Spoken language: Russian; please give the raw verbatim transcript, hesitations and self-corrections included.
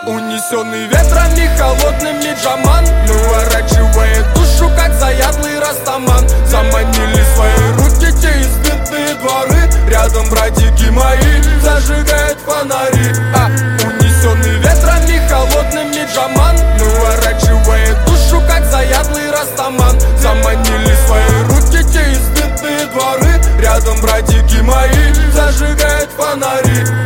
Унесенный ветрами холодными джаман выворачивает душу, как заядлый растаман. Заманили в свои руки те избитые дворы, рядом братики мои зажигают фонари. а, Унесенный ветрами холодными джаман выворачивает душу, как заядлый растаман. Заманили в свои руки те избитые дворы, рядом братики мои зажигают фонари.